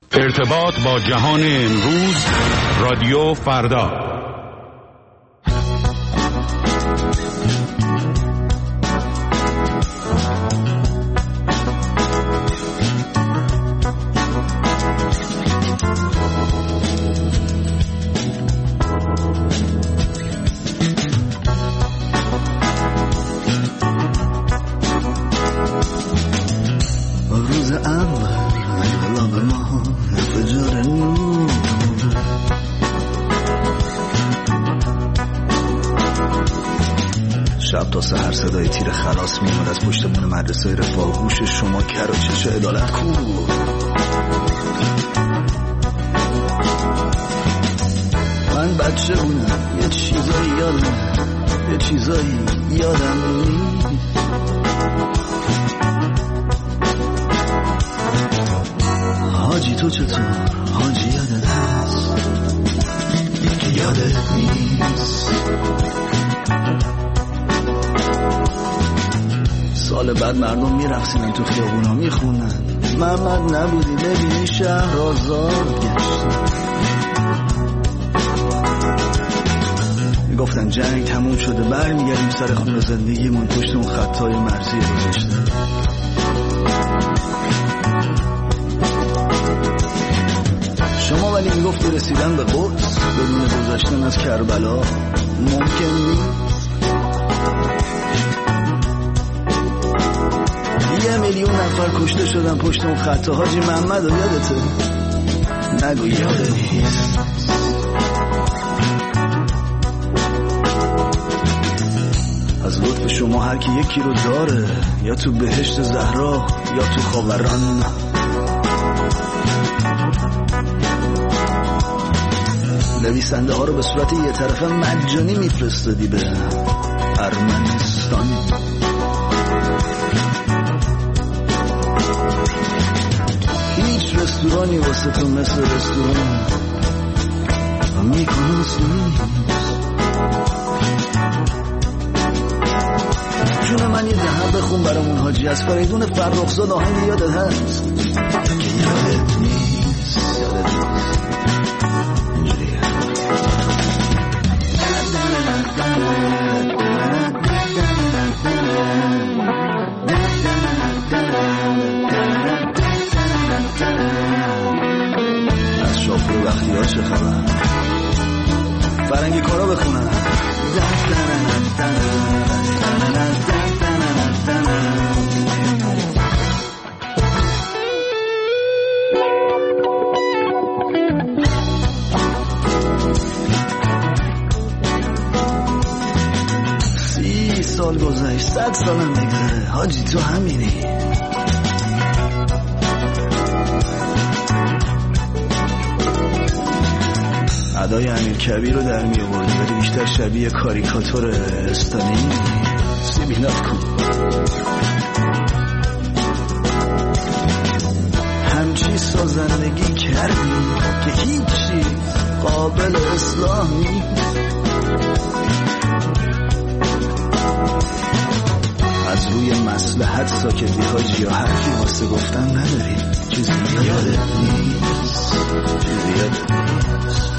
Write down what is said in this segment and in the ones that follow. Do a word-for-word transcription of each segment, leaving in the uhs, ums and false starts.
ارتباط با جهان امروز، رادیو فردا. شب تا سحر صدای تیر خلاص میاد از پشتمون مدرسه رفاه. گوش شما کر و چش عدالت کو. من بچه بودم یه چیزایی یادم یه چیزایی یادم نیست. حاجی تو چطور؟ حاجی یادت هست که یادت نیست. سال بعد مردم میرقصیدن تو خیابونا میخونن محمد نبودی ببینی شهر آزاد گشت. میگفتن جنگ تموم شده برمیگردیم سر خونه زندگیمون پشت اون خطای مرزی گذاشته. شما ولی میگفتی رسیدن به قدس بدون گذشتن از کربلا ممکن نیست. یه میلیون نفر کشته شدن پشت اون خطا. حاجی محمد رو یادته؟ نگو یاده نیست. از لطف شما هر کی یکی رو داره، یا تو بهشت زهرا یا تو خاوران. نویسنده ها رو به صورت یه طرفه مجانی میفرستادی به ارمنستان. رستورانی واسه تو مثل رستوران میکنوس نیست. جون من یه دهن بخون برامون حاجی از فریدون فرخزاد آهنگ یادت هست که یادت نیست. یادت نیست اینجوریه. وقتی ها چه خبر فرنگی کارا بخونن. سی سال گذشت صد سالم بگذره حاجی تو همینی. ادای امیر کبیر رو در می آوردی ولی بیشتر شبیه کاریکاتور استالین. سیبیلات کن همچی سازندگی کردی که هیچ چیز قابل اصلاح نیست. از روی مصلحت ساکتی حاجی یا حرفی واسه گفتن نداری. چیزی یادت نیست. چیزی یادت نیست.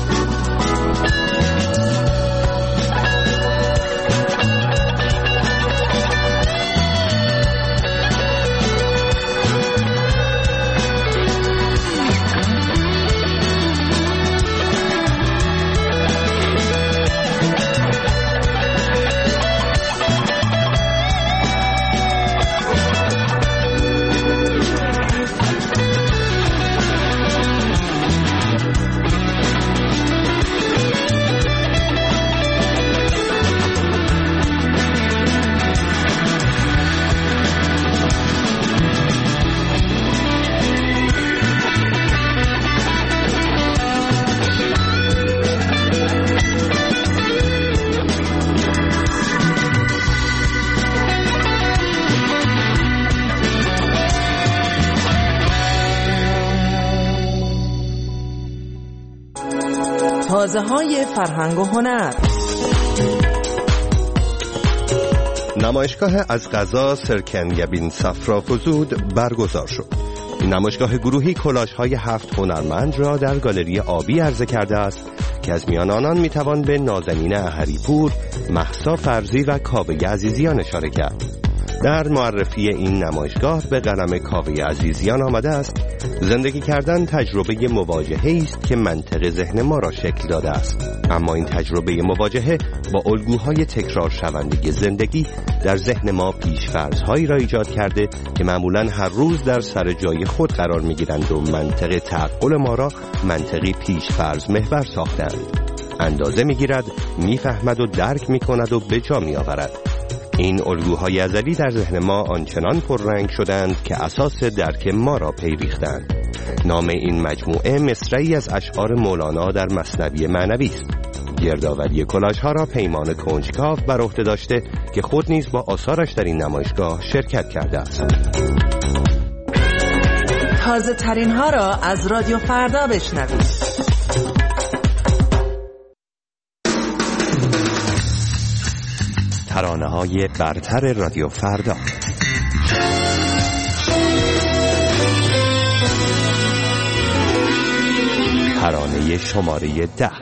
تازه‌های فرهنگ و هنر. نمایشگاه از قضا سرکن یبین صفرا فزود برگزار شد. نمایشگاه گروهی کلاژهای هفت هنرمند را در گالری آبی عرضه کرده است که از میان آنان میتوان به نازنین احریپور، مهسا فرزی و کاوه عزیزیان اشاره کرد. در معرفی این نمایشگاه به قلم کاوه عزیزیان آمده است: زندگی کردن تجربه مواجهه است که منطق ذهن ما را شکل داده است، اما این تجربه مواجهه با الگوهای تکرار شونده زندگی در ذهن ما پیش‌فرض‌هایی را ایجاد کرده که معمولاً هر روز در سر جای خود قرار می‌گیرند و منطق تعقل ما را منطقی پیش‌فرض محور ساختند. اندازه می‌گیرد، می‌فهمد و درک می‌کند و به جا می‌آورد. این الگوهای ازلی در ذهن ما آنچنان پررنگ شدند که اساس درک ما را پی ریختند. نام این مجموعه مصرعی از اشعار مولانا در مثنوی معنوی است. گردآوری کلاژها را پیمان کنجکاو بر عهده داشته که خود نیز با آثارش در این نمایشگاه شرکت کرده است. تازه ترین ها را از رادیو فردا بشنوید. ترانه‌های برتر رادیو فردا. ترانه شماره ده.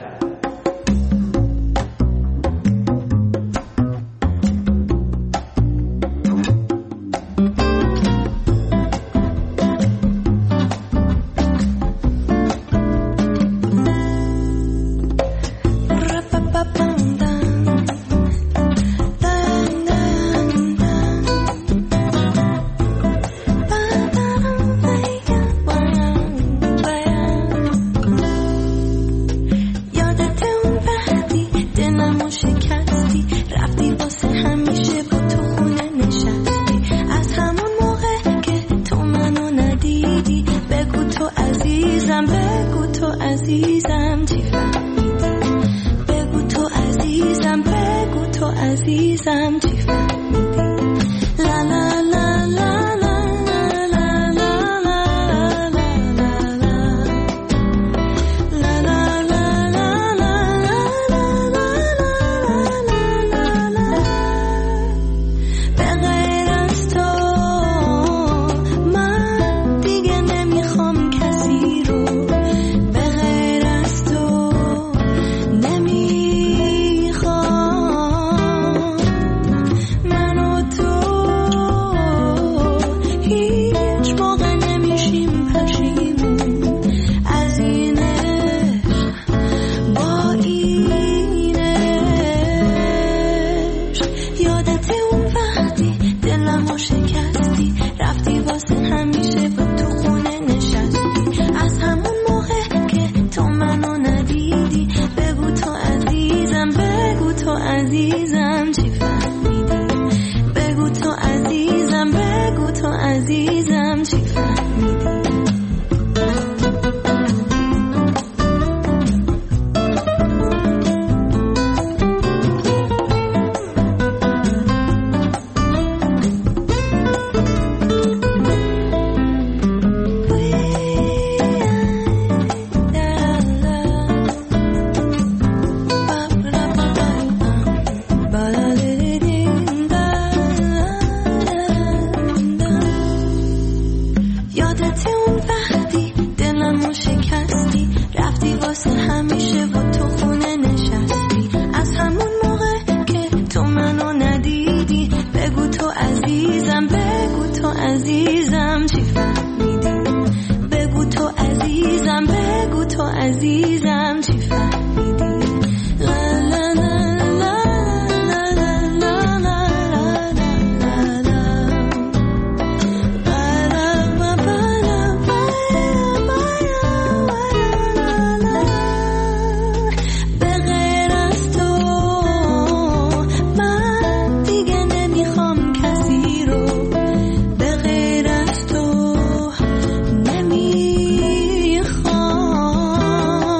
نمیخوام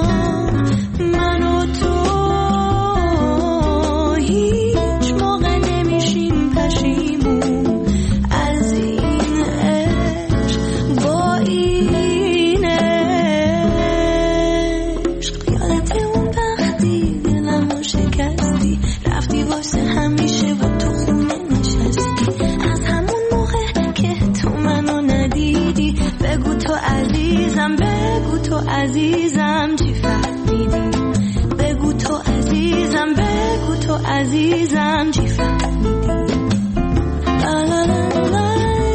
عزیزم بگو تو عزیزم چی فهمیدی، بگو تو عزیزم بگو تو عزیزم چی فهمیدی. لا لا لا لا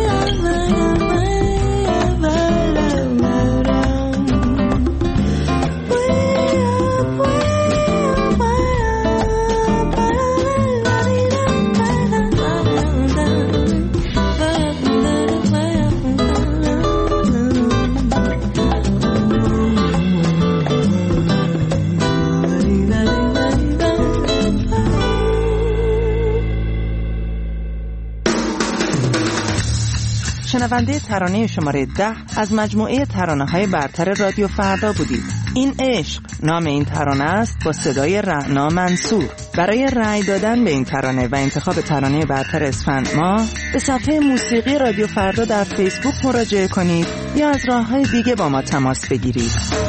شنونده ترانه شماره ده از مجموعه ترانه‌های برتر رادیو فردا بودید. این عشق نام این ترانه است با صدای رعنا منصور. برای رأی دادن به این ترانه و انتخاب ترانه برتر اسفند ماه به صفحه موسیقی رادیو فردا در فیسبوک مراجعه کنید یا از راه‌های دیگه با ما تماس بگیرید.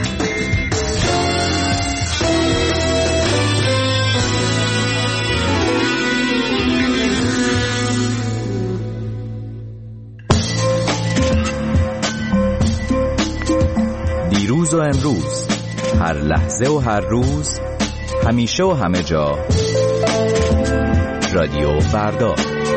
دیروز و امروز، هر لحظه و هر روز، همیشه و همه جا، رادیو فردا.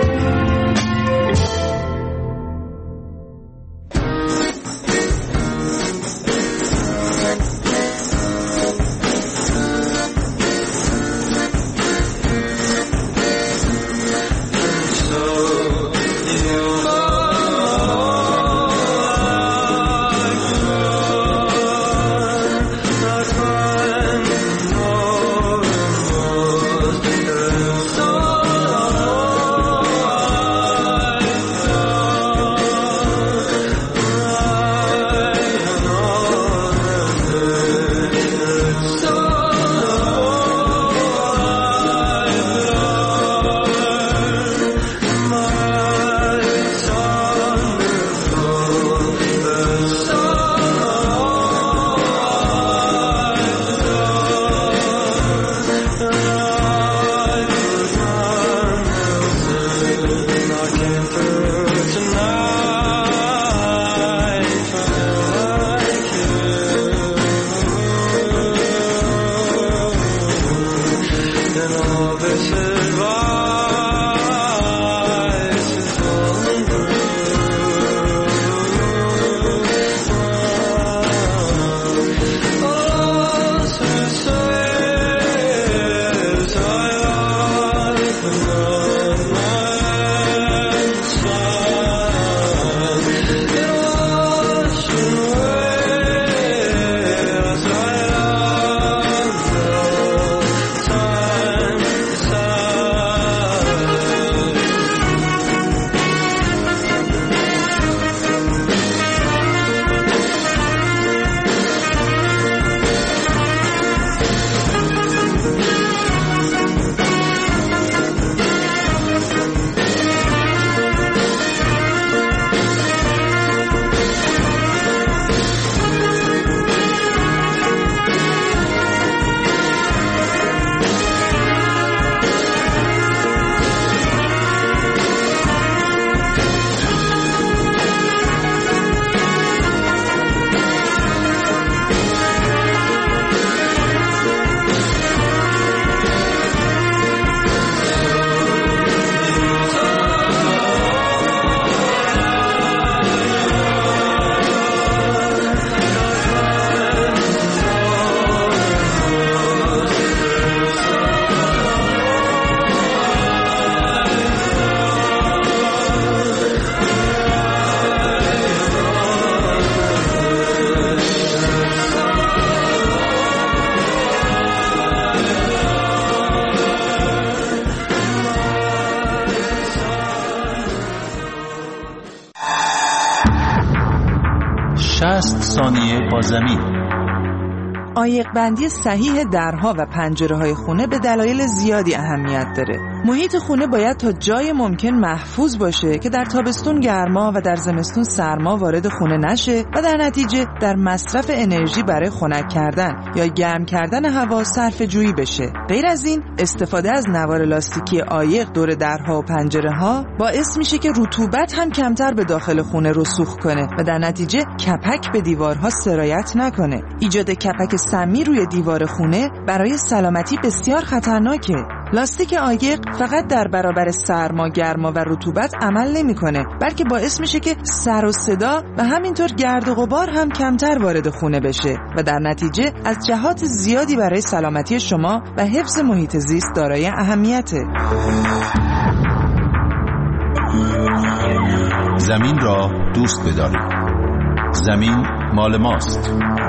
شصت ثانیه با زمین. عایق بندی صحیح درها و پنجره های خونه به دلایل زیادی اهمیت داره. محیط خونه باید تا جای ممکن محفوظ باشه که در تابستون گرما و در زمستون سرما وارد خونه نشه و در نتیجه در مصرف انرژی برای خنک کردن یا گرم کردن هوا صرفه جویی بشه. غیر از این استفاده از نوار لاستیکی عایق دور درها و پنجره ها باعث میشه که رطوبت هم کمتر به داخل خونه رسوخ کنه و در نتیجه کپک به دیوارها سرایت نکنه. ایجاد کپک سمی روی دیوار خونه برای سلامتی بسیار خطرناکه. لاستیک عایق فقط در برابر سرما، گرما و رطوبت عمل نمی‌کنه، بلکه باعث میشه که سر و صدا و همینطور گرد و غبار هم کمتر وارد خونه بشه و در نتیجه از جهات زیادی برای سلامتی شما و حفظ محیط زیست دارای اهمیته. زمین را دوست بدارید. زمین مال ماست.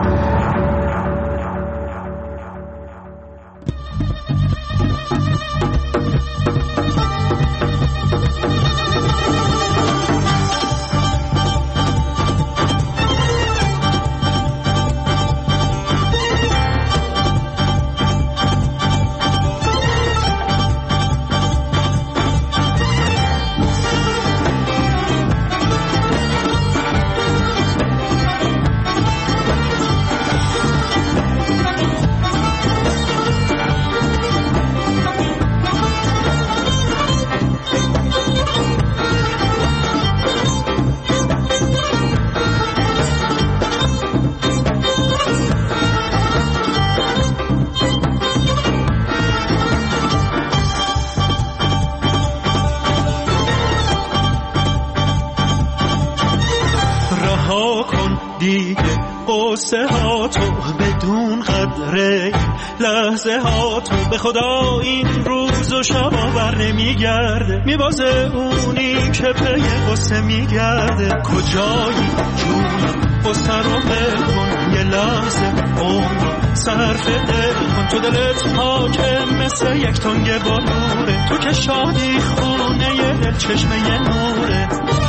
قصه ها تو بدون قدره لحظه ها تو به خدا این روز و شبا بر نمیگرده میبازه اونی که پی قصه میگرده کجایی جون قصه رو بکن یه لحظه عمر صرف دل کن تو دلت حاکم مثل یک تنگ بلوره تو که شادی خونه یه دل چشمه یه نوره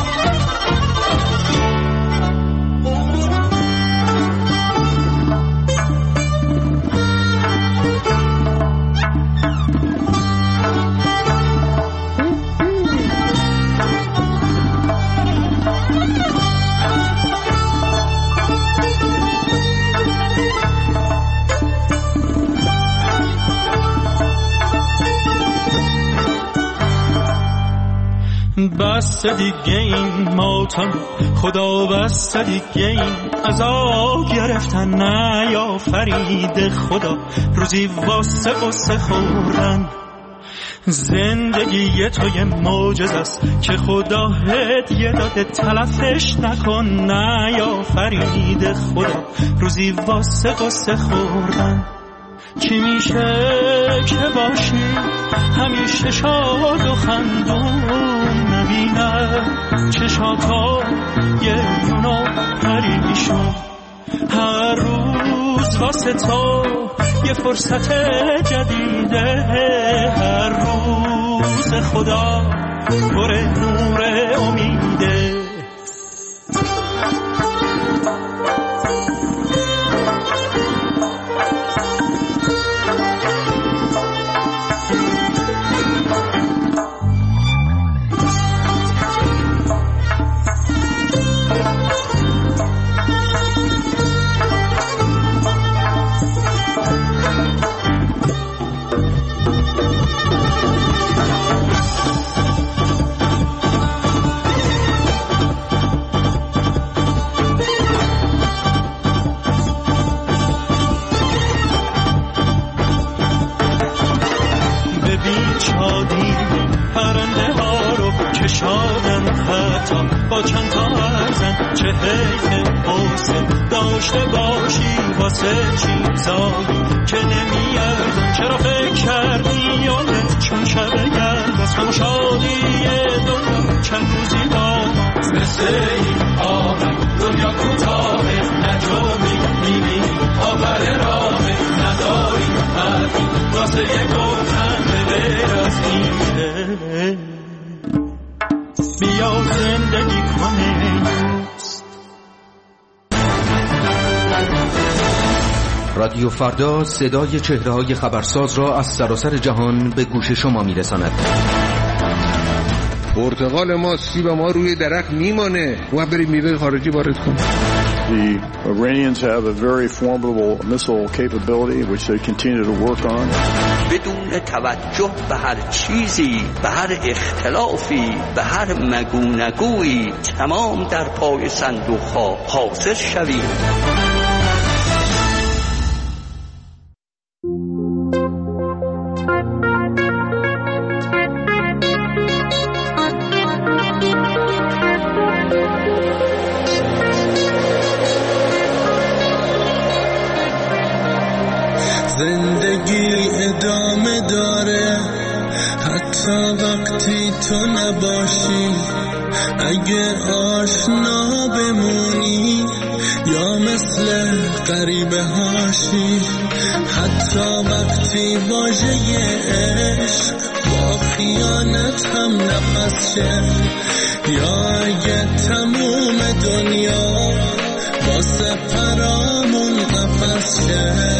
بس دیگه این ماتم خدا بس دیگه این عذاب گرفتن نه یا فرید خدا روزی واسه قصه خوردن زندگی تو یه معجزه است که خدا هدیه داده تلفش نکن نه یا فرید خدا روزی واسه قصه خوردن چی میشه که باشی همیشه شاد و خندون نبینه چشاتا یه یونو پریشون هر روز واسه تو یه فرصت جدیده هر روز خدا پر نور امیده پرنده ها رو کشادن خطا با چند تا ارزن چه حیف حسن داشته باشی واسه چیزایی که نمی ارزن چرا فکر کردی یادت چون شب گرد از هم شادی دنیا چند روزی با مثل این آهنگ دنیا کوتاهه نجامی میبینی آبر راهه نداری حرفی واسه یک گفتن به از اینه بیا زندگی کنه رادیو فردا صدای چهره‌های خبرساز را از سراسر جهان به گوش شما می‌رساند. پرتقال ما، سیب ما روی درخت میمانه، ما بریم میوه خارجی وارد کنیم. The Iranians have a very formidable missile capability which they continue to work on. بدون توجه به هر چیزی، به هر اختلافی، به هر مگونگویی تمام در پای صندوق ها حاضر شویم. زندگی ادامه داره حتی وقتی تو نباشی، اگه آشنا بمونی یا مثل غریبه هاشی، حتی وقتی واژه عشق با خیانت هم نفس شه، یا اگه تموم دنیا واسه پرامون قفس شه.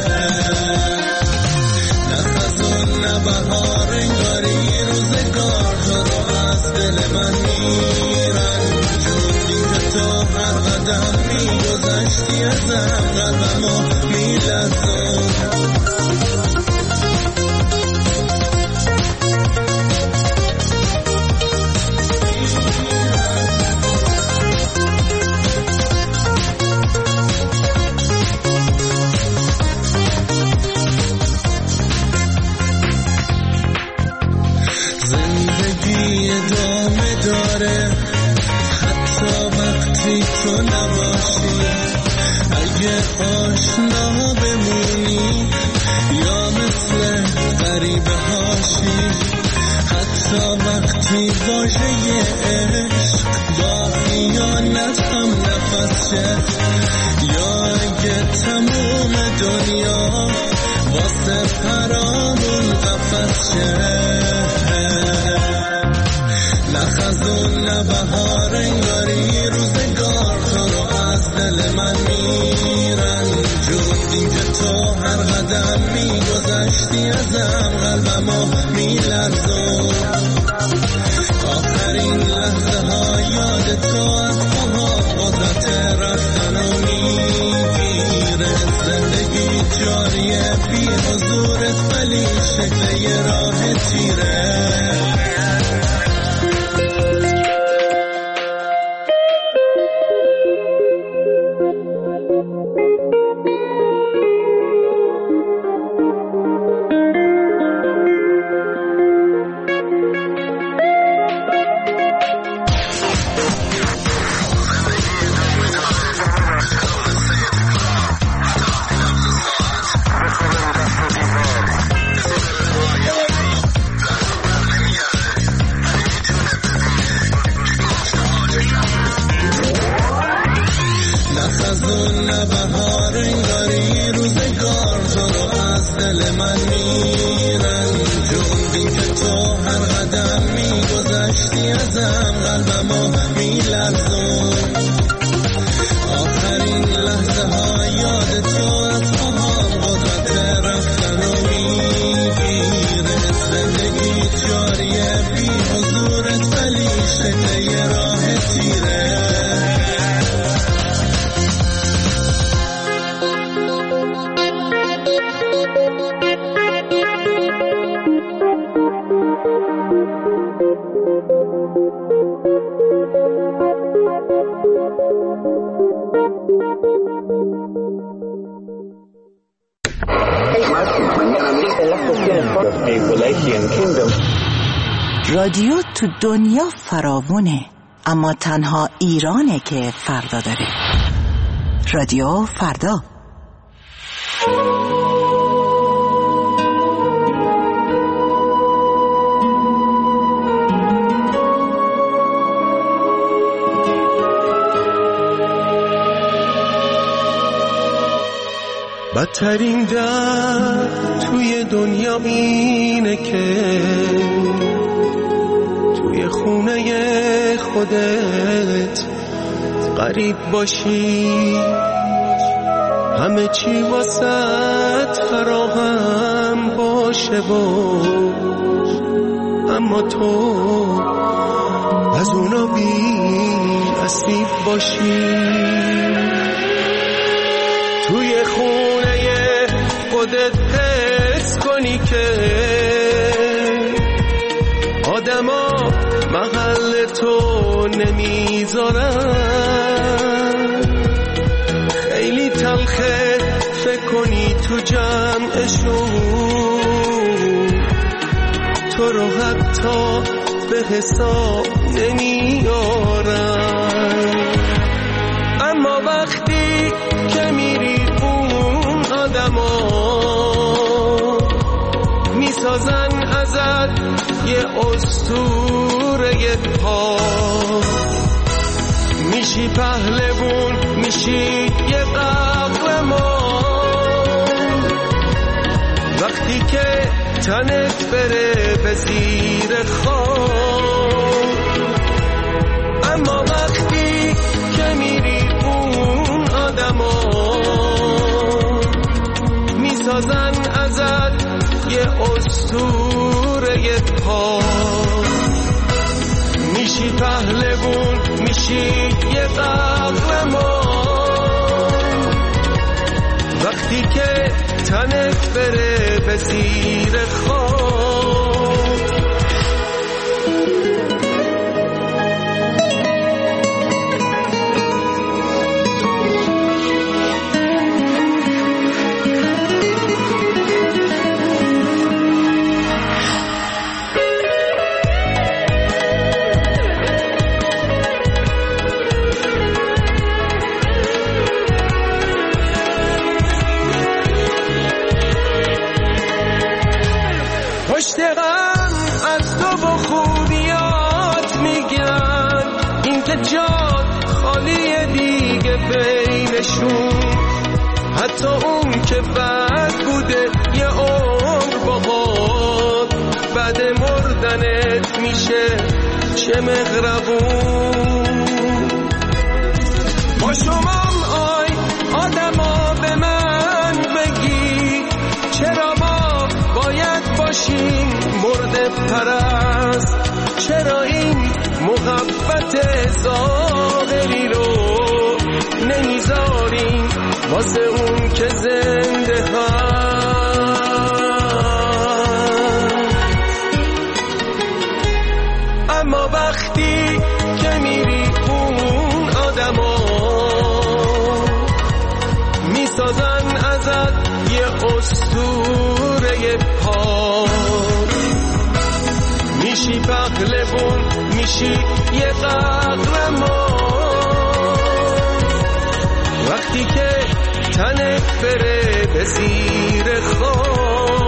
بهار انگاری روزگار تو رو از دل من میرن، جونی که تو هر قدم میگذشتی ازم قلبمو میلرزون. تو نباشی، اگه آشنا بمونی یا مثل غریبه هاشی، حتی وقتی واژه عشق با خیانت هم نفس شه، یا اگه تموم دنیا واسه پرامون قفس شه. نه خزون نه بهار انگاری روزگار تو رو از دل من میرن، جونی که تو هر قدم میگذشتی ازم قلبمو میلرزون. آخرین لحظه ها یاد تو از پاها قدرت رفتن و میگیره، زندگی جاریه بی حضورت ولی شکل یه راه تیره. رادیو تو دنیا فراوونه، اما تنها ایرانه که فردا داره. رادیو فردا. بدترین درد توی دنیا اینه که توی خونه خودت غریب باشی، همه همه چی واسط فراهم باشه و اما تو از اونا بی نصیب باشی. توی خونه خودت حس کنی که آدما محل تو نمیذارن. خیلی تلخه فکر کنی تو جمعشون تو رو حتی به حساب نمیارن. اما وقتی که میری اون آدما میسازن ازت یه اسطوره پاک. میشی پهلوون، میشی یه قهرمان وقتی که تنت بره به زیر خاک. اما وقتی که میری اون آدما میسازن ازت یه اسطوره پاک. میشی پهلوون، میشی یه قهرمان وقتی که تنت بره به زیر خاک. پشتغم از تو با خوبیات میگن این که جات خالی دیگه بینشون. حتی اون که بد بوده یه عمر باهات بعد مردنت میشه چه مغربون. با شمام آی آدما به من بگی چرا ما باید باشیم مرد پرست. چرا این محبت ظاهری رو نمیذاریم واسه اون که زنده هست. اما وقتی که میری اون آدما میسازن ازت یه اسطوره پاک. میشی پهلوون، میشی یه قهرمان وقتی که تنت بره به زیر خاک.